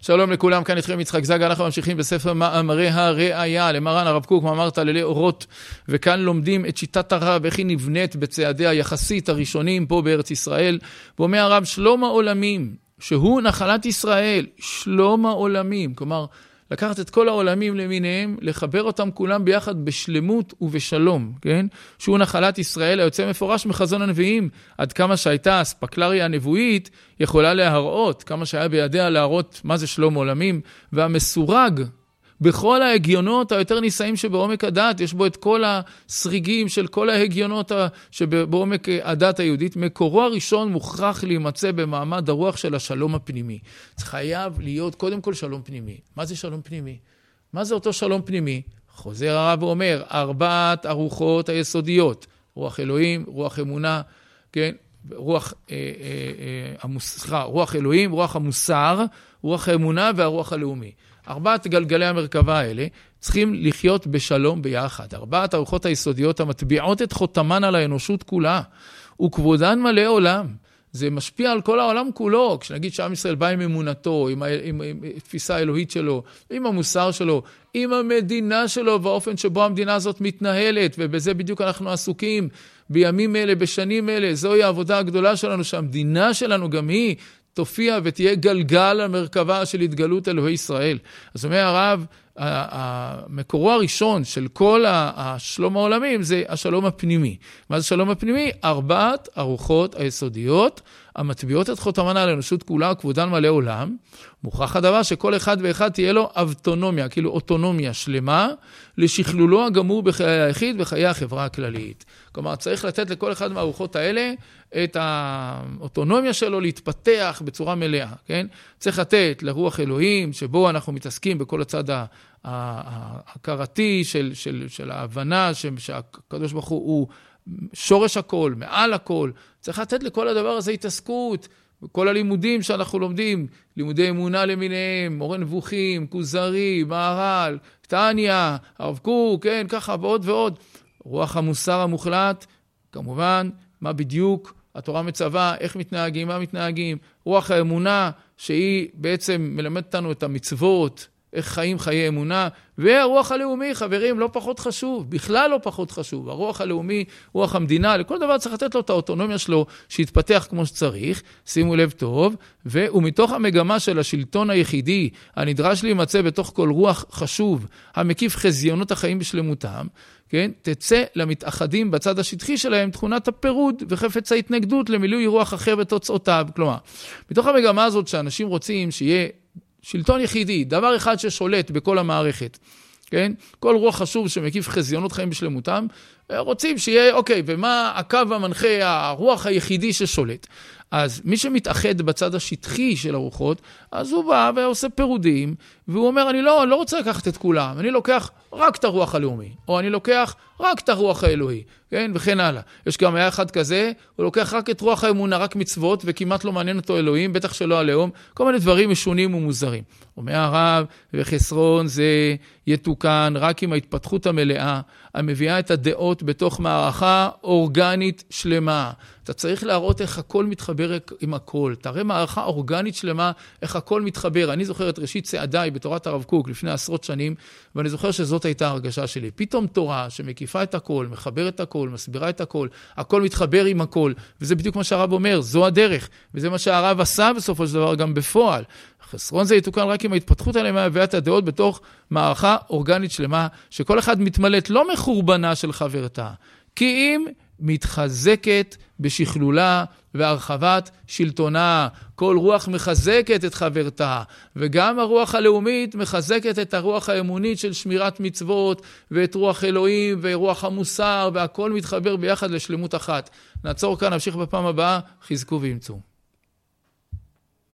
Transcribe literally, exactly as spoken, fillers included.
שלום לכולם, כאן איתכם יצחק זגה, אנחנו ממשיכים בספר מאמרי הראיה למרן הרב קוק, מאמר תללי אורות, וכאן לומדים את שיטת הרב, איך היא נבנית בצעדי היחסית הראשונים פה בארץ ישראל. ואומר הרב, שלום העולמים, שהוא נחלת ישראל, שלום העולמים, כלומר, לקחת את כל העולמים למיניהם, לחבר אותם כולם ביחד בשלמות ובשלום, כן? שהוא נחלת ישראל, היוצא מפורש מחזון הנביאים, עד כמה שהייתה האספקלריה הנבואית, יכולה להראות, כמה שהיה בידיה להראות מה זה שלום עולמים, והמסורג, בכל ההגיונות היותר נישאים שבעומק הדת, יש בו את כל הסריגים של כל ההגיונות שבעומק הדת היהודית, מקורו הראשון מוכרח להימצא במעמד הרוח של השלום הפנימי. זה חייב להיות קודם כל שלום פנימי. מה זה שלום פנימי? מה זה אותו שלום פנימי? חוזר הרב ואומר, ארבעת הרוחות היסודיות, רוח אלוהים, רוח אמונה, כן? רוח, אה, אה, אה, המוסר, רוח אלוהים, רוח המוסר, רוח האמונה והרוח הלאומי. ארבעת גלגלי המרכבה האלה צריכים לחיות בשלום ביחד. ארבעת הרוחות היסודיות המטביעות את חותמן על האנושות כולה, וכבודן מלא עולם. זה משפיע על כל העולם כולו. כשנגיד שעם ישראל בא עם אמונתו, עם, עם, עם תפיסה האלוהית שלו, עם המוסר שלו, עם המדינה שלו, והאופן שבו המדינה הזאת מתנהלת, ובזה בדיוק אנחנו עסוקים בימים אלה, בשנים אלה. זוהי העבודה הגדולה שלנו, שהמדינה שלנו גם היא תופיע ותהיה גלגל המרכבה של התגלות אלוהי ישראל. אז אומר הרב, המקורו הראשון של כל השלום העולמים זה השלום הפנימי. מה זה שלום הפנימי? ארבעת הרוחות היסודיות המטביעות את חותמן על האנושות כולה, כבודן מלא עולם. מוכרח הדבר שכל אחד ואחד תהיה לו אבטונומיה, כאילו אוטונומיה שלמה, לשכלולו הגמור בחיי היחיד וחיי החברה הכללית. כלומר, צריך לתת לכל אחד מהרוחות האלה את האוטונומיה שלו להתפתח בצורה מלאה, כן? צריך לתת לרוח אלוהים, שבו אנחנו מתעסקים בכל הצד ההכרתי של, של, של ההבנה שהקדוש ברוך הוא הוא שורש הכל, מעל הכל. צריך לתת לכל הדבר הזה התעסקות, כל הלימודים שאנחנו לומדים, לימודי אמונה למיניהם, מורה נבוכים, כוזרי, מהר"ל, תניא, הרב קוק, כן, ככה ועוד ועוד. רוח המוסר המוחלט, כמובן, מה בדיוק התורה מצווה, איך מתנהגים, מה מתנהגים. רוח האמונה, שהיא בעצם מלמדת אותנו את המצוות, איך חיים חיי אמונה, והרוח הלאומי, חברים, לא פחות חשוב, בכלל לא פחות חשוב. הרוח הלאומי, רוח המדינה, לכל דבר צריך לתת לו את האוטונומיה שלו, שיתפתח כמו שצריך, שימו לב טוב, ומתוך המגמה של השלטון היחידי, הנדרש להימצא בתוך כל רוח חשוב, המקיף חזיונות החיים בשלמותם, כן? תצא למתאחדים בצד השטחי שלהם תכונת הפירוד וחפץ ההתנגדות למילוי רוח אחר ותוצאותיו. כלומר, מתוך המגמה הזאת שאנשים רוצים שיהיה שלטון יחידי, דבר אחד ששולט בכל המערכת, כן? כל רוח חשוב שמקיף חזיונות חיים בשלמותם, רוצים שיהיה, אוקיי, ומה הקו המנחה, הרוח היחידי ששולט? אז מי שמתאחד בצד השטחי של הרוחות, אז הוא בא ועושה פירודים, והוא אומר, אני לא, לא רוצה לקחת את כולם, אני לוקח רק את הרוח הלאומי, או אני לוקח רק את הרוח האלוהי, כן? וכן הלאה. יש גם היה אחד כזה, הוא לוקח רק את רוח האמונה, רק מצוות, וכמעט לא מעניין אותו אלוהים, בטח שלא הלאום, כל מיני דברים משונים ומוזרים. אומר הרב, וחסרון זה יתוקן רק עם ההתפתחות המלאה, המביאה את הדעות בתוך מערכה אורגנית שלמה. אתה צריך להראות איך הכל מתחבר עם הכל. תראה מערכה אורגנית שלמה, איך הכל מתחבר. אני זוכר את ראשית צעדיי בתורת הרב קוק לפני עשרות שנים, ואני זוכר שזאת הייתה הרגשה שלי. פתאום תורה שמקיפה את הכל, מחברת את הכל, מסבירה את הכל, הכל מתחבר עם הכל, וזה בדיוק מה שהרב אומר, זו הדרך, וזה מה שהרב עשה בסופו של דבר גם בפועל. חסרון זה יתוקן רק עם ההתפתחות עליהם והביאת הדעות בתוך מערכה אורגנית שלמה, שכל אחד מתמלאת לא מחורבנה של חברתה, כי אם מתחזקת בשכלולה והרחבת שלטונה. כל רוח מחזקת את חברתה, וגם הרוח הלאומית מחזקת את הרוח האמונית של שמירת מצוות, ואת רוח אלוהים ורוח המוסר, והכל מתחבר ביחד לשלמות אחת. נעצור כאן, נמשיך בפעם הבאה, חזקו ואמצו.